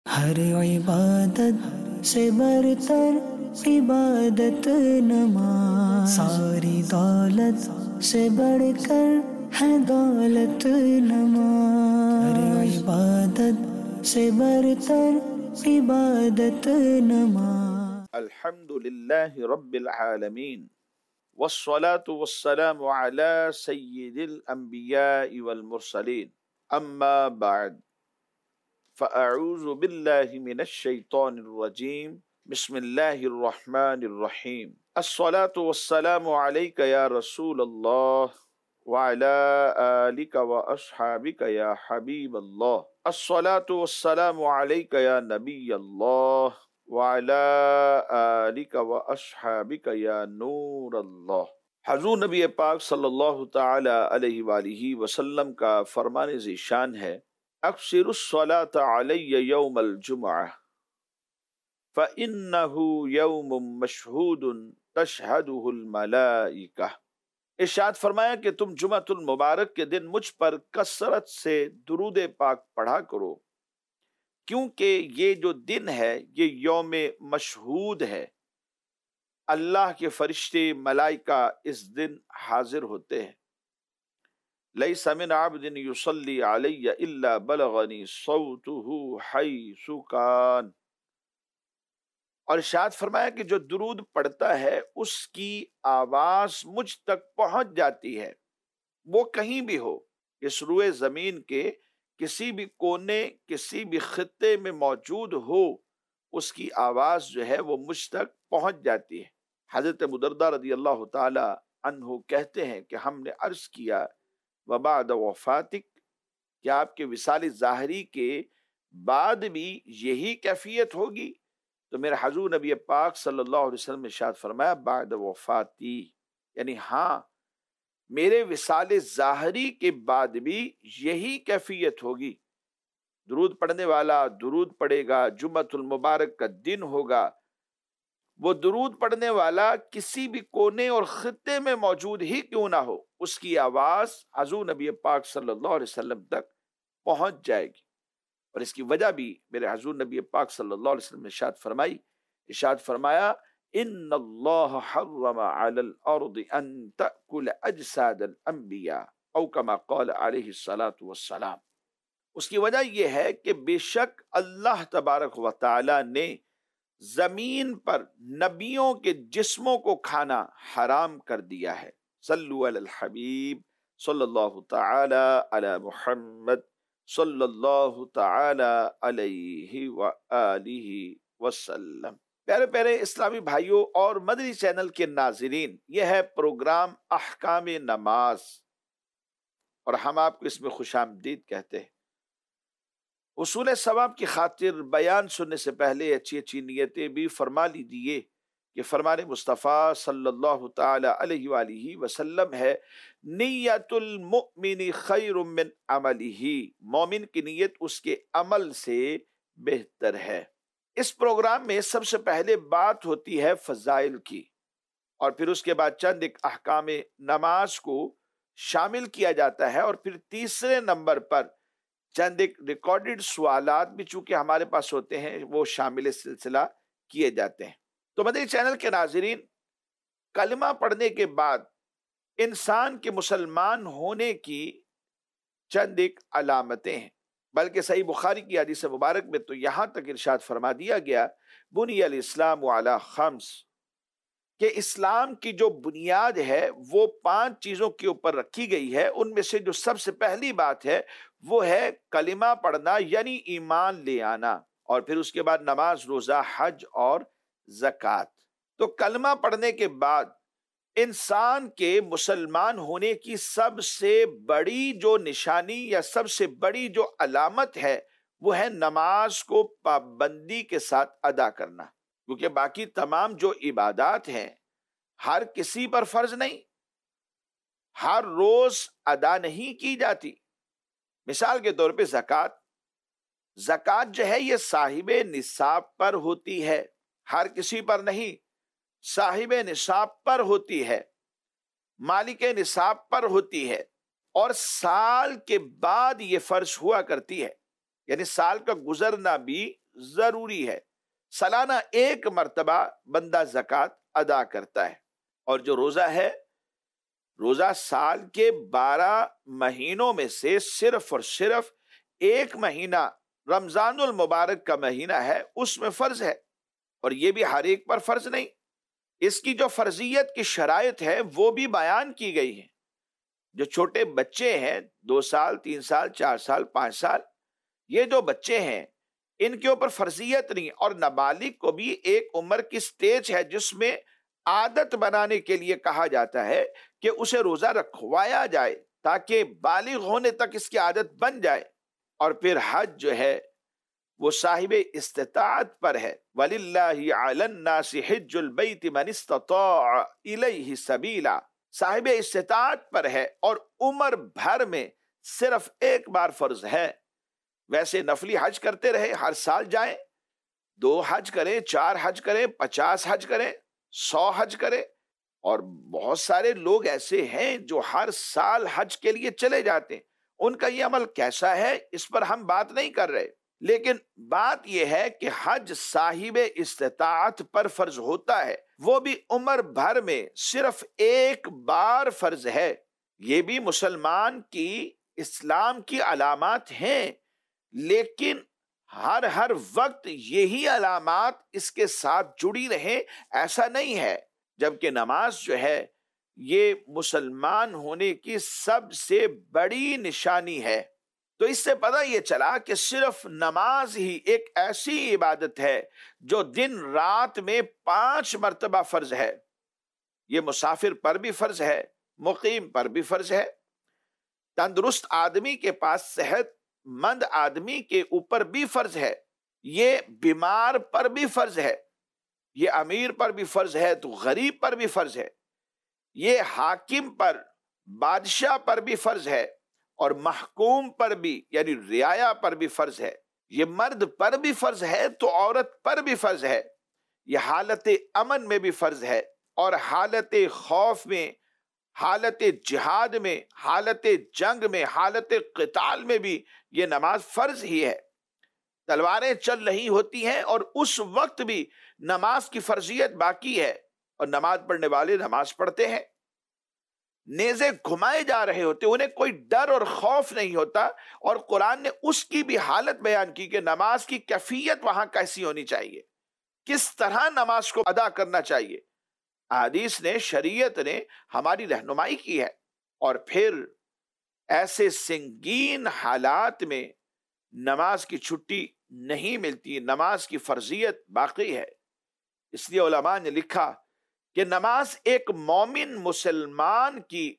ہر عبادت سے برتر عبادت نماز، ساری دولت سے بڑھ کر ہے دولت نماز، ہر عبادت سے برتر عبادت نماز۔ الحمد للہ رب العالمین والصلاة والسلام على سید الانبیاء والمرسلین، اما بعد فاعوذ باللہ من الشیطان الرجیم، بسم اللہ الرحمن الرحیم۔ الصلاة والسلام علیک یا رسول اللہ وعلى آلک واصحابک یا حبیب اللہ، الصلاة والسلام علیک یا نبی اللہ وعلى آلک واصحابک یا نور اللہ۔ حضور نبی پاک صلی اللہ تعالی علیہ وآلہ وسلم کا فرمان ذیشان ہے، اکثر الصلاة علی یوم الجمعہ فإنہ یوم مشہود تشہدہ الملائکہ۔ ارشاد فرمایا کہ تم جمعۃ المبارک کے دن مجھ پر کثرت سے درود پاک پڑھا کرو، کیونکہ یہ جو دن ہے یہ یوم مشہود ہے، اللہ کے فرشتے ملائکہ اس دن حاضر ہوتے ہیں۔ لیس من عبد یصلی علی الا بلغنی صوتہ حیث کان۔ اور ارشاد فرمایا کہ جو درود پڑھتا ہے اس کی آواز مجھ تک پہنچ جاتی ہے، وہ کہیں بھی ہو، اس روئے زمین کے کسی بھی کونے کسی بھی خطے میں موجود ہو، اس کی آواز جو ہے وہ مجھ تک پہنچ جاتی ہے۔ حضرت ابو درداء رضی اللہ تعالی عنہ کہتے ہیں کہ ہم نے عرض کیا وبعد وفاتک، کہ آپ کے وصال ظاہری کے بعد بھی یہی کیفیت ہوگی؟ تو میرے حضور نبی پاک صلی اللہ علیہ وسلم نے ارشاد فرمایا بعد وفاتی، یعنی ہاں میرے وصال ظاہری کے بعد بھی یہی کیفیت ہوگی۔ درود پڑھنے والا درود پڑھے گا، جمعۃ المبارک کا دن ہوگا، وہ درود پڑھنے والا کسی بھی کونے اور خطے میں موجود ہی کیوں نہ ہو، اس کی آواز حضور نبی پاک صلی اللہ علیہ وسلم تک پہنچ جائے گی۔ اور اس کی وجہ بھی میرے حضور نبی پاک صلی اللہ علیہ وسلم نے ارشاد فرمایا ان اللہ حرم علی الارض ان تأکل اجساد الانبیاء او کما قال علیہ الصلاۃ والسلام۔ اس کی وجہ یہ ہے کہ بے شک اللہ تبارک و تعالی نے زمین پر نبیوں کے جسموں کو کھانا حرام کر دیا ہے۔ صلو علی الحبیب صلی اللہ تعالی علی محمد صلی اللہ تعالی علیہ وآلہ وسلم۔ پیارے پیارے اسلامی بھائیوں اور مدنی چینل کے ناظرین، یہ ہے پروگرام احکام نماز، اور ہم آپ کو اس میں خوش آمدید کہتے ہیں۔ حصول ثواب کی خاطر بیان سننے سے پہلے اچھی اچھی نیتیں بھی فرما لیجیے کہ فرمان مصطفیٰ صلی اللہ تعالی علیہ وآلہ وسلم ہے، نیت المؤمن خیر من عملہ، مومن کی نیت اس کے عمل سے بہتر ہے۔ اس پروگرام میں سب سے پہلے بات ہوتی ہے فضائل کی، اور پھر اس کے بعد چند ایک احکام نماز کو شامل کیا جاتا ہے، اور پھر تیسرے نمبر پر چند ایک ریکارڈڈ سوالات بھی چونکہ ہمارے پاس ہوتے ہیں وہ شامل سلسلہ کیے جاتے ہیں۔ تو مدنی چینل کے ناظرین، کلمہ پڑھنے کے بعد انسان کے مسلمان ہونے کی چند ایک علامتیں ہیں، بلکہ صحیح بخاری کی حدیث مبارک میں تو یہاں تک ارشاد فرما دیا گیا بنی الاسلام علی خمس، کہ اسلام کی جو بنیاد ہے وہ 5 چیزوں کے اوپر رکھی گئی ہے۔ ان میں سے جو سب سے پہلی بات ہے وہ ہے کلمہ پڑھنا، یعنی ایمان لے آنا، اور پھر اس کے بعد نماز، روزہ، حج اور زکوٰۃ۔ تو کلمہ پڑھنے کے بعد انسان کے مسلمان ہونے کی سب سے بڑی جو نشانی یا سب سے بڑی جو علامت ہے وہ ہے نماز کو پابندی کے ساتھ ادا کرنا، کیونکہ باقی تمام جو عبادات ہیں ہر کسی پر فرض نہیں، ہر روز ادا نہیں کی جاتی۔ مثال کے طور پہ زکوٰۃ جو ہے یہ صاحب نصاب پر ہوتی ہے، ہر کسی پر نہیں، صاحب نصاب پر ہوتی ہے، مالک نصاب پر ہوتی ہے، اور سال کے بعد یہ فرض ہوا کرتی ہے، یعنی سال کا گزرنا بھی ضروری ہے۔ سالانہ 1 مرتبہ بندہ زکوٰۃ ادا کرتا ہے، اور جو روزہ ہے، روزہ سال کے 12 مہینوں میں سے صرف اور صرف 1 مہینہ رمضان المبارک کا مہینہ ہے، اس میں فرض ہے، اور یہ بھی ہر ایک پر فرض نہیں۔ اس کی جو فرضیت کی شرائط ہے وہ بھی بیان کی گئی ہے۔ جو چھوٹے بچے ہیں، 2 سال 3 سال 4 سال 5 سال، یہ جو بچے ہیں ان کے اوپر فرضیت نہیں، اور نابالغ کو بھی ایک عمر کی سٹیج ہے جس میں عادت بنانے کے لیے کہا جاتا ہے کہ اسے روزہ رکھوایا جائے تاکہ بالغ ہونے تک اس کی عادت بن جائے۔ اور پھر حج جو ہے وہ صاحب استطاعت پر ہے، وَلِلَّهِ عَلَى النَّاسِ حِجُّ الْبَيْتِ مَنِ اسْتَطَاعَ إِلَيْهِ سَبِيلًا، صاحب استطاعت پر ہے، اور عمر بھر میں صرف 1 بار فرض ہے۔ ویسے نفلی حج کرتے رہے، ہر سال جائیں، 2 حج کریں، 4 حج کریں، 50 حج کریں، 100 حج کریں، اور بہت سارے لوگ ایسے ہیں جو ہر سال حج کے لیے چلے جاتے ہیں۔ ان کا یہ عمل کیسا ہے اس پر ہم بات نہیں کر رہے، لیکن بات یہ ہے کہ حج صاحب استطاعت پر فرض ہوتا ہے، وہ بھی عمر بھر میں صرف 1 بار فرض ہے۔ یہ بھی مسلمان کی اسلام کی علامات ہیں، لیکن ہر وقت یہی علامات اس کے ساتھ جڑی رہیں ایسا نہیں ہے، جبکہ نماز جو ہے یہ مسلمان ہونے کی سب سے بڑی نشانی ہے۔ تو اس سے پتہ یہ چلا کہ صرف نماز ہی ایک ایسی عبادت ہے جو دن رات میں 5 مرتبہ فرض ہے۔ یہ مسافر پر بھی فرض ہے، مقیم پر بھی فرض ہے، تندرست آدمی کے پاس صحت مند آدمی کے اوپر بھی فرض ہے، یہ بیمار پر بھی فرض ہے، یہ امیر پر بھی فرض ہے تو غریب پر بھی فرض ہے، یہ حاکم پر بادشاہ پر بھی فرض ہے، اور محکوم پر بھی یعنی رعایا پر بھی فرض ہے، یہ مرد پر بھی فرض ہے تو عورت پر بھی فرض ہے، یہ حالت امن میں بھی فرض ہے، اور حالت خوف میں، حالت جہاد میں، حالت جنگ میں، حالت قتال میں بھی یہ نماز فرض ہی ہے۔ تلواریں چل رہی ہوتی ہیں اور اس وقت بھی نماز کی فرضیت باقی ہے، اور نماز پڑھنے والے نماز پڑھتے ہیں۔ نیزے گھمائے جا رہے ہوتے، انہیں کوئی ڈر اور خوف نہیں ہوتا، اور قرآن نے اس کی بھی حالت بیان کی کہ نماز کی کیفیت وہاں کیسی ہونی چاہیے، کس طرح نماز کو ادا کرنا چاہیے۔ احادیث نے، شریعت نے ہماری رہنمائی کی ہے، اور پھر ایسے سنگین حالات میں نماز کی چھٹی نہیں ملتی، نماز کی فرضیت باقی ہے۔ اس لیے علماء نے لکھا کہ نماز ایک مومن مسلمان کی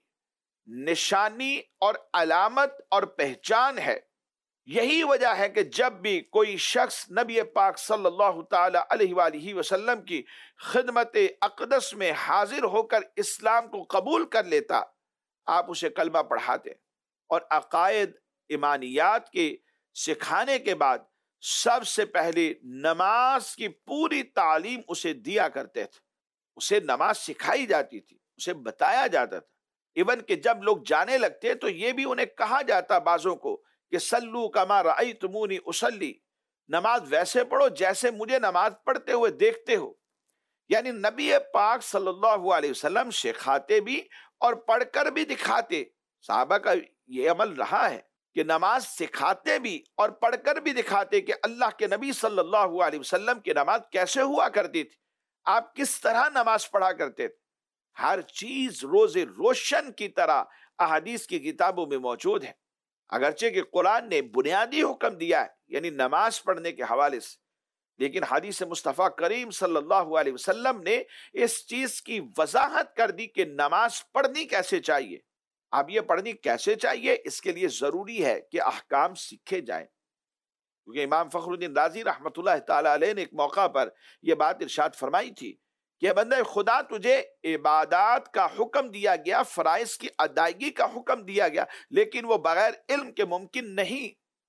نشانی اور علامت اور پہچان ہے۔ یہی وجہ ہے کہ جب بھی کوئی شخص نبی پاک صلی اللہ تعالی علیہ وآلہ وسلم کی خدمت اقدس میں حاضر ہو کر اسلام کو قبول کر لیتا، آپ اسے کلمہ پڑھاتے، اور عقائد ایمانیات کے سکھانے کے بعد سب سے پہلے نماز کی پوری تعلیم اسے دیا کرتے تھے، اسے نماز سکھائی جاتی تھی، اسے بتایا جاتا تھا۔ ایون کہ جب لوگ جانے لگتے تو یہ بھی انہیں کہا جاتا بعضوں کو کہ سلو کما رأیتمونی اصلی، نماز ویسے پڑھو جیسے مجھے نماز پڑھتے ہوئے دیکھتے ہو۔ یعنی نبی پاک صلی اللہ علیہ وسلم سکھاتے بھی اور پڑھ کر بھی دکھاتے۔ صحابہ کا یہ عمل رہا ہے کہ نماز سکھاتے بھی اور پڑھ کر بھی دکھاتے کہ اللہ کے نبی صلی اللہ علیہ وسلم کی نماز کیسے ہوا کرتی تھی، آپ کس طرح نماز پڑھا کرتے تھے۔ ہر چیز روز روشن کی طرح احادیث کی کتابوں میں موجود ہے، اگرچہ کہ قرآن نے بنیادی حکم دیا ہے یعنی نماز پڑھنے کے حوالے سے، لیکن حدیث مصطفیٰ کریم صلی اللہ علیہ وسلم نے اس چیز کی وضاحت کر دی کہ نماز پڑھنی کیسے چاہیے۔ اب یہ پڑھنی کیسے چاہیے، اس کے لیے ضروری ہے کہ احکام سیکھے جائیں، کیونکہ امام فخر الدین رازی رحمۃ اللہ تعالی علیہ نے ایک موقع پر یہ بات ارشاد فرمائی تھی کہ بندہ خدا، تجھے عبادات کا حکم دیا گیا، فرائض کی ادائیگی کا حکم دیا گیا، لیکن وہ بغیر علم کے ممکن نہیں،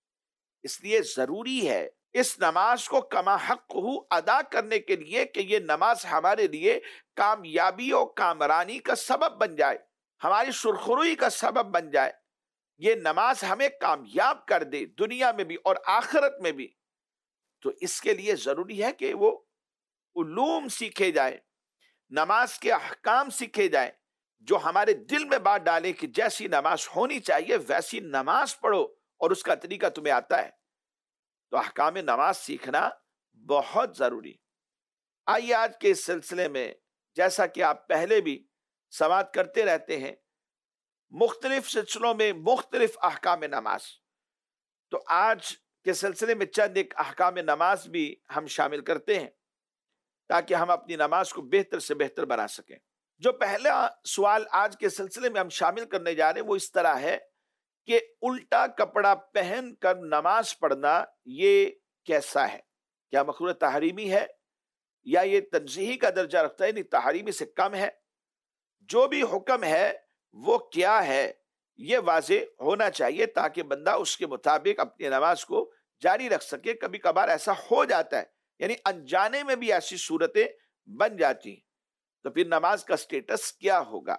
اس لیے ضروری ہے اس نماز کو کما حق ادا کرنے کے لیے کہ یہ نماز ہمارے لیے کامیابی و کامرانی کا سبب بن جائے، ہماری سرخروئی کا سبب بن جائے، یہ نماز ہمیں کامیاب کر دے دنیا میں بھی اور آخرت میں بھی۔ تو اس کے لیے ضروری ہے کہ وہ علوم سیکھے جائیں، نماز کے احکام سیکھے جائیں، جو ہمارے دل میں بات ڈالے کہ جیسی نماز ہونی چاہیے ویسی نماز پڑھو اور اس کا طریقہ تمہیں آتا ہے۔ تو احکام نماز سیکھنا بہت ضروری۔ آئیے آج کے اس سلسلے میں، جیسا کہ آپ پہلے بھی سماعت کرتے رہتے ہیں، مختلف سلسلوں میں مختلف احکام نماز، تو آج کے سلسلے میں چند ایک احکام نماز بھی ہم شامل کرتے ہیں تاکہ ہم اپنی نماز کو بہتر سے بہتر بنا سکیں۔ جو پہلا سوال آج کے سلسلے میں ہم شامل کرنے جا رہے ہیں وہ اس طرح ہے کہ الٹا کپڑا پہن کر نماز پڑھنا یہ کیسا ہے؟ کیا مکروہ تحریمی ہے یا یہ تنزیہی کا درجہ رکھتا ہے، یعنی تحریمی سے کم ہے؟ جو بھی حکم ہے وہ کیا ہے یہ واضح ہونا چاہیے تاکہ بندہ اس کے مطابق اپنی نماز کو جاری رکھ سکے۔ کبھی کبھار ایسا ہو جاتا ہے، یعنی انجانے میں بھی ایسی صورتیں بن جاتی ہیں، تو پھر نماز کا سٹیٹس کیا ہوگا؟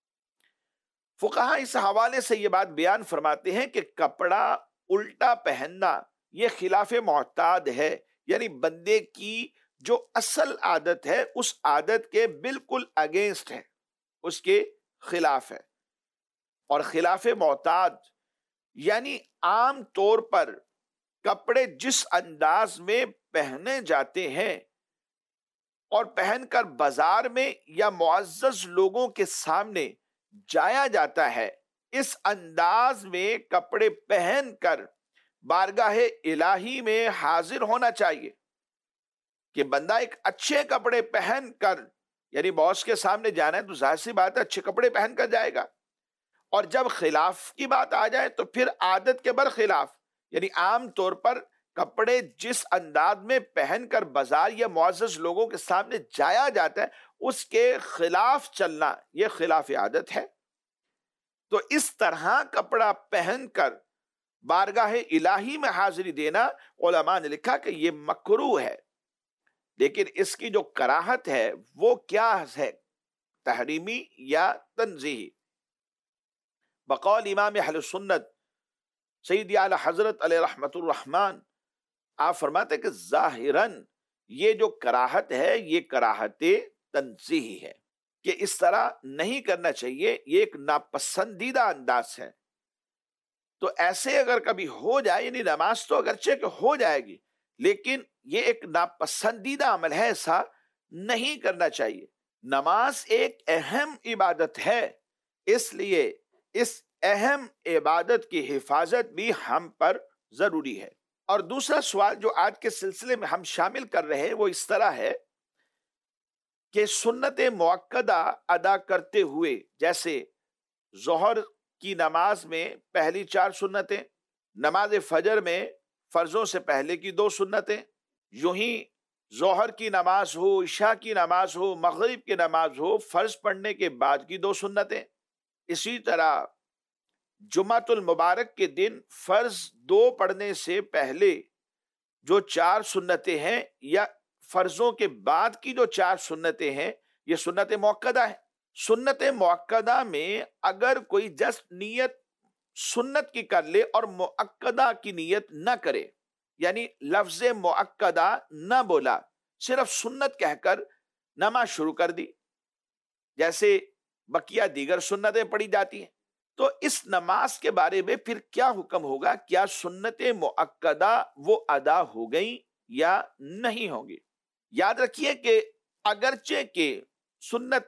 فقہاء اس حوالے سے یہ بات بیان فرماتے ہیں کہ کپڑا الٹا پہننا یہ خلاف معتاد ہے، یعنی بندے کی جو اصل عادت ہے اس عادت کے بالکل اگینسٹ ہے، اس کے خلاف ہے۔ اور خلاف معتاد یعنی عام طور پر کپڑے جس انداز میں پہنے جاتے ہیں اور پہن کر بازار میں یا معزز لوگوں کے سامنے جایا جاتا ہے، اس انداز میں کپڑے پہن کر بارگاہ الہی میں حاضر ہونا چاہیے کہ بندہ ایک اچھے کپڑے پہن کر، یعنی باس کے سامنے جانا ہے تو ظاہر سی بات ہے اچھے کپڑے پہن کر جائے گا، اور جب خلاف کی بات آ جائے تو پھر عادت کے برخلاف، یعنی عام طور پر کپڑے جس انداز میں پہن کر بازار یا معزز لوگوں کے سامنے جایا جاتا ہے اس کے خلاف چلنا یہ خلاف عادت ہے۔ تو اس طرح کپڑا پہن کر بارگاہ الہی میں حاضری دینا علماء نے لکھا کہ یہ مکروہ ہے، لیکن اس کی جو کراہت ہے وہ کیا ہے، تحریمی یا تنزیہی؟ بقول امام اہل سنت سیدی اعلی حضرت علیہ رحمت الرحمن، آپ فرماتے ہیں کہ ظاہراً یہ جو کراہت ہے یہ کراہت تنزیہی ہے، کہ اس طرح نہیں کرنا چاہیے، یہ ایک ناپسندیدہ انداز ہے۔ تو ایسے اگر کبھی ہو جائے، یعنی نماز تو اگرچہ کہ ہو جائے گی لیکن یہ ایک ناپسندیدہ عمل ہے، ایسا نہیں کرنا چاہیے۔ نماز ایک اہم عبادت ہے، اس لیے اس اہم عبادت کی حفاظت بھی ہم پر ضروری ہے۔ اور دوسرا سوال جو آج کے سلسلے میں ہم شامل کر رہے ہیں وہ اس طرح ہے کہ سنت مؤکدہ ادا کرتے ہوئے، جیسے ظہر کی نماز میں پہلی 4 سنتیں، نماز فجر میں فرضوں سے پہلے کی 2 سنتیں، یوں ہی ظہر کی نماز ہو، عشاء کی نماز ہو، مغرب کی نماز ہو، فرض پڑھنے کے بعد کی 2 سنتیں۔ اسی طرح جمعۃ المبارک کے دن فرض 2 پڑھنے سے پہلے جو 4 سنتیں ہیں یا فرضوں کے بعد کی جو 4 سنتیں ہیں یہ سنت مؤکدہ ہے۔ سنت مؤکدہ میں اگر کوئی جسٹ نیت سنت کی کر لے اور مؤکدہ کی نیت نہ کرے، یعنی لفظ مؤکدہ نہ بولا، صرف سنت کہہ کر نماز شروع کر دی، جیسے بقیہ دیگر سنتیں پڑھی جاتی ہیں، تو اس نماز کے بارے میں پھر کیا حکم ہوگا؟ کیا سنت مؤکدہ وہ ادا ہو گئی یا نہیں ہوں گی؟ یاد رکھیے کہ اگرچہ کہ سنت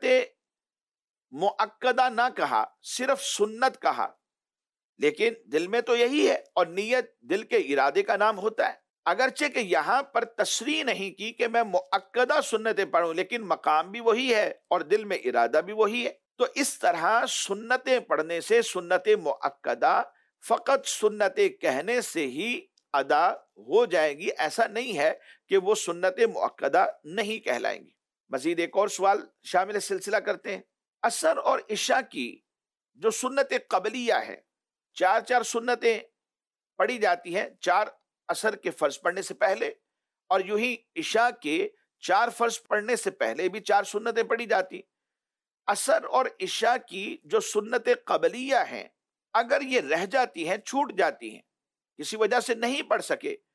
مؤکدہ نہ کہا، صرف سنت کہا، لیکن دل میں تو یہی ہے، اور نیت دل کے ارادے کا نام ہوتا ہے۔ اگرچہ کہ یہاں پر تصریح نہیں کی کہ میں مؤکدہ سنتیں پڑھوں، لیکن مقام بھی وہی ہے اور دل میں ارادہ بھی وہی ہے۔ تو اس طرح سنتیں پڑھنے سے سنت مؤکدہ فقط سنتیں کہنے سے ہی ادا ہو جائے گی، ایسا نہیں ہے کہ وہ سنت مؤکدہ نہیں کہلائیں گی۔ مزید ایک اور سوال شامل سلسلہ کرتے ہیں۔ عصر اور عشاء کی جو سنت قبلیہ ہے، 4 سنتیں پڑھی جاتی ہیں، 4 عصر کے فرض پڑھنے سے پہلے، اور یوں ہی عشاء کے 4 فرض پڑھنے سے پہلے بھی 4 سنتیں پڑھی جاتی۔ عصر اور عشاء کی جو سنت قبلیہ ہیں اگر یہ رہ جاتی ہیں، چھوٹ جاتی ہیں، کسی وجہ سے نہیں پڑھ سکے،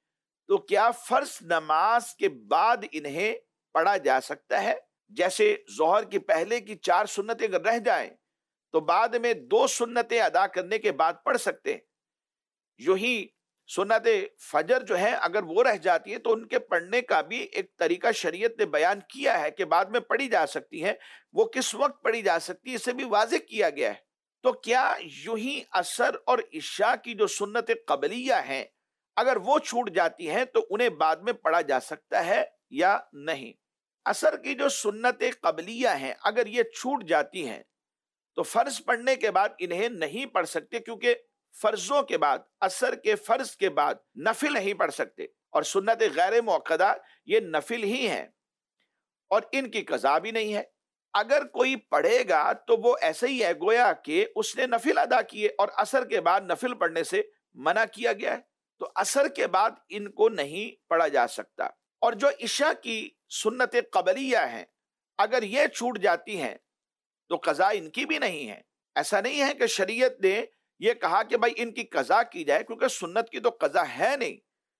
تو کیا فرض نماز کے بعد انہیں پڑھا جا سکتا ہے؟ جیسے ظہر کی پہلے کی 4 سنتیں اگر رہ جائیں تو بعد میں 2 سنتیں ادا کرنے کے بعد پڑھ سکتے ہیں۔ یوں ہی سنت فجر جو ہے اگر وہ رہ جاتی ہے تو ان کے پڑھنے کا بھی ایک طریقہ شریعت نے بیان کیا ہے کہ بعد میں پڑھی جا سکتی ہے، وہ کس وقت پڑھی جا سکتی ہے اسے بھی واضح کیا گیا ہے۔ تو کیا یوں ہی عصر اور عشاء کی جو سنت قبلیہ ہیں اگر وہ چھوٹ جاتی ہیں تو انہیں بعد میں پڑھا جا سکتا ہے یا نہیں؟ عصر کی جو سنت قبلیہ ہیں اگر یہ چھوٹ جاتی ہیں تو فرض پڑھنے کے بعد انہیں نہیں پڑھ سکتے، کیونکہ فرضوں کے بعد، عصر کے فرض کے بعد نفل نہیں پڑھ سکتے، اور سنت غیر موقدہ یہ نفل ہی ہیں اور ان کی قضا بھی نہیں ہے۔ اگر کوئی پڑھے گا تو وہ ایسے ہی ہے گویا کہ اس نے نفل ادا کیے، اور عصر کے بعد نفل پڑھنے سے منع کیا گیا ہے، تو عصر کے بعد ان کو نہیں پڑھا جا سکتا۔ اور جو عشاء کی سنت قبلیہ ہیں اگر یہ چھوٹ جاتی ہیں تو قضا ان کی بھی نہیں ہے۔ ایسا نہیں ہے کہ شریعت نے یہ کہا کہ بھائی ان کی قضا کی جائے، کیونکہ سنت کی تو قضا ہے نہیں۔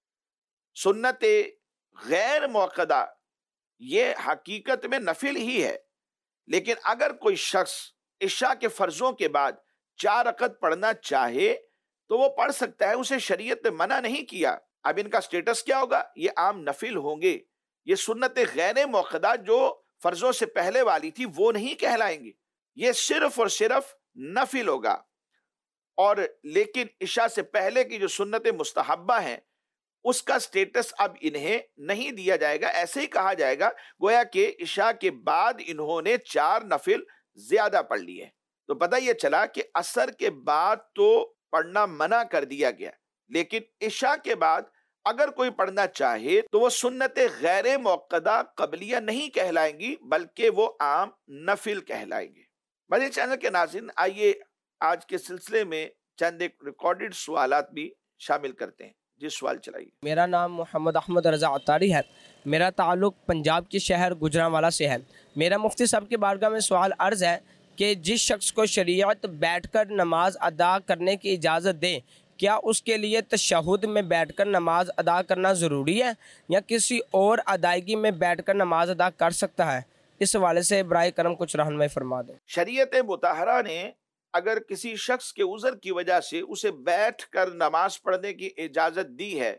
سنت غیر موقدہ یہ حقیقت میں نفل ہی ہے، لیکن اگر کوئی شخص عشاء کے فرضوں کے بعد 4 رکعت پڑھنا چاہے تو وہ پڑھ سکتا ہے، اسے شریعت نے منع نہیں کیا۔ اب ان کا سٹیٹس کیا ہوگا؟ یہ عام نفل ہوں گے، یہ سنت غیر موقدہ جو فرضوں سے پہلے والی تھی وہ نہیں کہلائیں گے، یہ صرف اور صرف نفل ہوگا۔ اور لیکن عشاء سے پہلے کی جو سنت مستحبہ ہیں اس کا سٹیٹس اب انہیں نہیں دیا جائے گا، ایسے ہی کہا جائے گا گویا کہ عشاء کے بعد انہوں نے 4 نفل زیادہ پڑھ لیے۔ تو پتہ یہ چلا کہ عصر کے بعد تو پڑھنا منع کر دیا گیا، لیکن عشاء کے بعد اگر کوئی پڑھنا چاہے تو وہ سنت غیر موقدہ قبلیہ نہیں کہلائیں گی بلکہ وہ عام نفل کہلائیں گے۔ مزید چینل کے ناظرین، آئیے آج کے سلسلے میں چند ایک ریکارڈڈ سوالات بھی شامل کرتے ہیں۔ جی سوال چلائیے۔ میرا نام محمد احمد رضا عطاری ہے، میرا تعلق پنجاب کے شہر گجرانوالہ سے ہے۔ میرا مفتی صاحب کی بارگاہ میں سوال عرض ہے کہ جس شخص کو شریعت بیٹھ کر نماز ادا کرنے کی اجازت دے، کیا اس کے لیے تشہد میں بیٹھ کر نماز ادا کرنا ضروری ہے یا کسی اور ادائیگی میں بیٹھ کر نماز ادا کر سکتا ہے؟ اس حوالے سے برائے کرم کچھ رہنمائی فرما دیں۔ شریعت مطہرہ نے اگر کسی شخص کے عذر کی وجہ سے اسے بیٹھ کر نماز پڑھنے کی اجازت دی ہے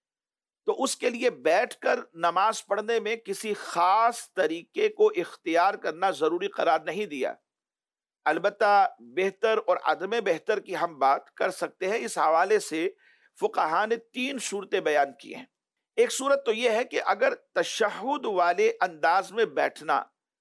تو اس کے لیے بیٹھ کر نماز پڑھنے میں کسی خاص طریقے کو اختیار کرنا ضروری قرار نہیں دیا۔ البتہ بہتر اور عدم بہتر کی ہم بات کر سکتے ہیں۔ اس حوالے سے فقہاء نے 3 صورتیں بیان کی ہیں۔ ایک صورت تو یہ ہے کہ اگر تشہد والے انداز میں بیٹھنا،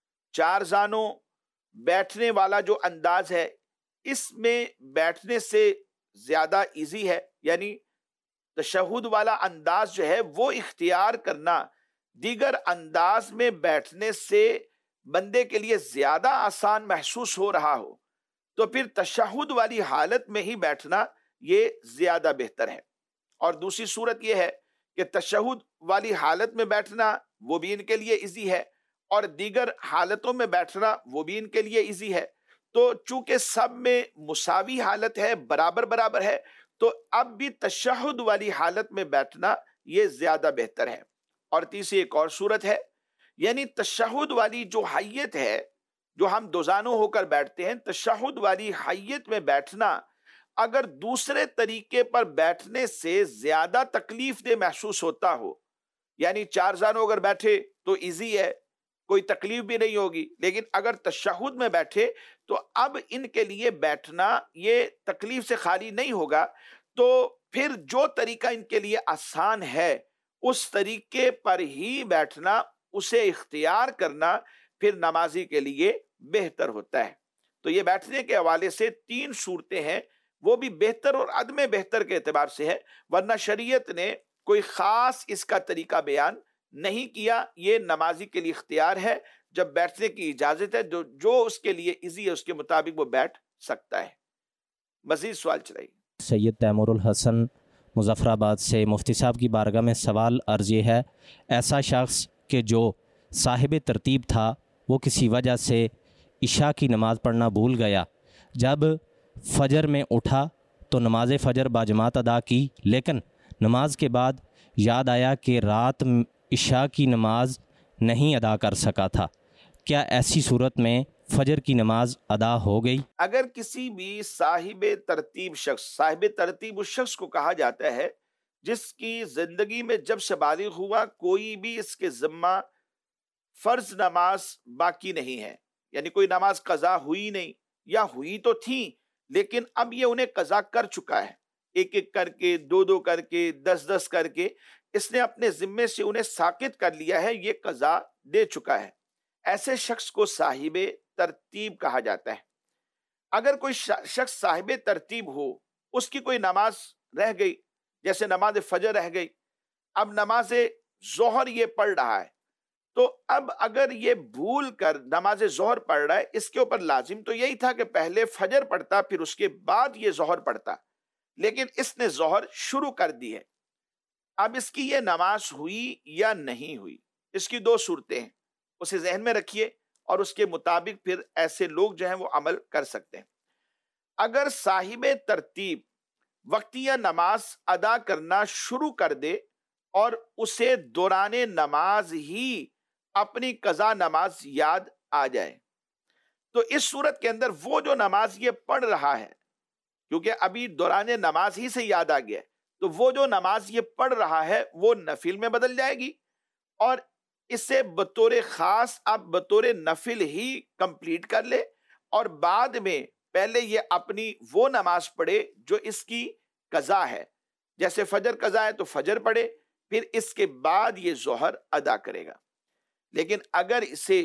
4 زانوں بیٹھنے والا جو انداز ہے اس میں بیٹھنے سے زیادہ ایزی ہے، یعنی تشہد والا انداز جو ہے وہ اختیار کرنا دیگر انداز میں بیٹھنے سے بندے کے لیے زیادہ آسان محسوس ہو رہا ہو تو پھر تشہد والی حالت میں ہی بیٹھنا یہ زیادہ بہتر ہے۔ اور دوسری صورت یہ ہے کہ تشہد والی حالت میں بیٹھنا وہ بھی ان کے لیے ایزی ہے اور دیگر حالتوں میں بیٹھنا وہ بھی ان کے لیے ایزی ہے۔ تو چونکہ سب میں مساوی حالت ہے، برابر برابر ہے، تو اب بھی تشہد والی حالت میں بیٹھنا یہ زیادہ بہتر ہے۔ اور تیسری ایک اور صورت ہے، یعنی تشہد والی جو حیت ہے، جو ہم 2 زانوں ہو کر بیٹھتے ہیں، تشہد والی حیت میں بیٹھنا اگر دوسرے طریقے پر بیٹھنے سے زیادہ تکلیف دہ محسوس ہوتا ہو، یعنی 4 زانوں اگر بیٹھے تو ایزی ہے، کوئی تکلیف بھی نہیں ہوگی، لیکن اگر تشہد میں بیٹھے تو اب ان کے لیے بیٹھنا یہ تکلیف سے خالی نہیں ہوگا، تو پھر جو طریقہ ان کے لیے آسان ہے اس طریقے پر ہی بیٹھنا، اسے اختیار کرنا پھر نمازی کے لیے بہتر ہوتا ہے۔ تو یہ بیٹھنے کے حوالے سے 3 صورتیں ہیں، وہ بھی بہتر اور عدم بہتر کے اعتبار سے ہے، ورنہ شریعت نے کوئی خاص اس کا طریقہ بیان نہیں کیا۔ یہ نمازی کے لیے اختیار ہے، جب بیٹھنے کی اجازت ہے جو اس کے لیے ایزی ہے اس کے مطابق وہ بیٹھ سکتا ہے۔ مزید سوال چلائیے۔ سید تیمور الحسن مظفر آباد سے مفتی صاحب کی بارگاہ میں سوال عرض یہ ہے، ایسا شخص کہ جو صاحب ترتیب تھا وہ کسی وجہ سے عشاء کی نماز پڑھنا بھول گیا، جب فجر میں اٹھا تو نماز فجر باجماعت ادا کی، لیکن نماز کے بعد یاد آیا کہ رات عشاء کی نماز نہیں ادا کر سکا تھا، کیا ایسی صورت میں فجر کی نماز ادا ہو گئی؟ اگر کسی بھی صاحب ترتیب اس شخص کو کہا جاتا ہے جس کی زندگی میں جب سے بالغ ہوا کوئی بھی اس کے ذمہ فرض نماز باقی نہیں ہے، یعنی کوئی نماز قضا ہوئی نہیں، یا ہوئی تو تھی لیکن اب یہ انہیں قضا کر چکا ہے، ایک ایک کر کے، دو دو کر کے، 10 کر کے اس نے اپنے ذمے سے انہیں ساقط کر لیا ہے، یہ قضا دے چکا ہے، ایسے شخص کو صاحب ترتیب کہا جاتا ہے۔ اگر کوئی شخص صاحب ترتیب ہو، اس کی کوئی نماز رہ گئی، جیسے نماز فجر رہ گئی، اب نماز ظہر یہ پڑھ رہا ہے، تو اب اگر یہ بھول کر نماز ظہر پڑھ رہا ہے، اس کے اوپر لازم تو یہی تھا کہ پہلے فجر پڑھتا پھر اس کے بعد یہ ظہر پڑھتا، لیکن اس نے ظہر شروع کر دی ہے۔ اب اس کی یہ نماز ہوئی یا نہیں ہوئی، اس کی دو صورتیں ہیں، اسے ذہن میں رکھیے اور اس کے مطابق پھر ایسے لوگ جو ہیں وہ عمل کر سکتے ہیں۔ اگر صاحب ترتیب وقتیہ نماز ادا کرنا شروع کر دے اور اسے دوران نماز ہی اپنی قضا نماز یاد آ جائے، تو اس صورت کے اندر وہ جو نماز یہ پڑھ رہا ہے، کیونکہ ابھی دوران نماز ہی سے یاد آ گیا، تو وہ جو نماز یہ پڑھ رہا ہے وہ نفل میں بدل جائے گی، اور اسے بطور خاص اب بطور نفل ہی کمپلیٹ کر لے، اور بعد میں پہلے یہ اپنی وہ نماز پڑھے جو اس کی قضا ہے، جیسے فجر قضا ہے تو فجر پڑھے، پھر اس کے بعد یہ ظہر ادا کرے گا۔ لیکن اگر اسے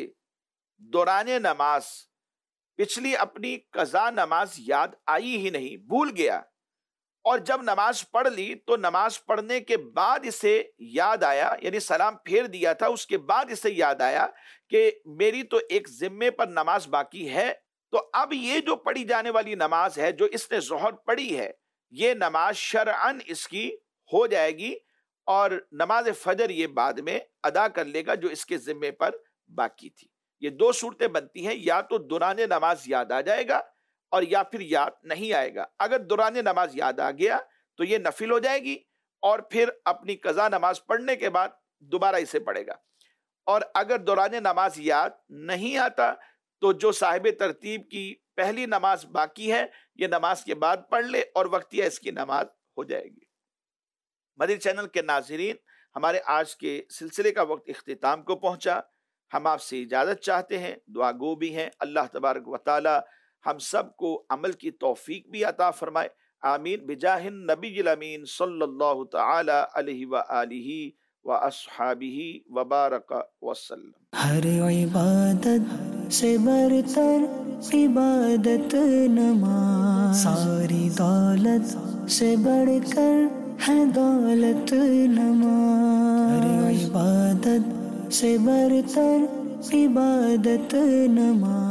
دوران نماز پچھلی اپنی قضا نماز یاد آئی ہی نہیں، بھول گیا، اور جب نماز پڑھ لی تو نماز پڑھنے کے بعد اسے یاد آیا، یعنی سلام پھیر دیا تھا، اس کے بعد اسے یاد آیا کہ میری تو ایک ذمے پر نماز باقی ہے، تو اب یہ جو پڑھی جانے والی نماز ہے جو اس نے ظہر پڑھی ہے، یہ نماز شرعاً اس کی ہو جائے گی، اور نماز فجر یہ بعد میں ادا کر لے گا جو اس کے ذمے پر باقی تھی۔ یہ دو صورتیں بنتی ہیں، یا تو دوران نماز یاد آ جائے گا اور یا پھر یاد نہیں آئے گا۔ اگر دوران نماز یاد آ گیا تو یہ نفل ہو جائے گی، اور پھر اپنی قضا نماز پڑھنے کے بعد دوبارہ اسے پڑھے گا، اور اگر دوران نماز یاد نہیں آتا تو جو صاحب ترتیب کی پہلی نماز باقی ہے یہ نماز کے بعد پڑھ لے اور وقتیہ اس کی نماز ہو جائے گی۔ مدنی چینل کے ناظرین، ہمارے آج کے سلسلے کا وقت اختتام کو پہنچا، ہم آپ سے اجازت چاہتے ہیں، دعا گو بھی ہیں، اللہ تبارک و تعالی ہم سب کو عمل کی توفیق بھی عطا فرمائے، آمین، بجاہ النبی الامین صلی اللہ تعالی علیہ وآلہ واصحابہ وبارک وسلم۔ ہر عبادت سے برتر عبادت نماز، ساری دولت سے بڑھ کر ہے دولت نماز، ہر عبادت سے برتر عبادت نماز۔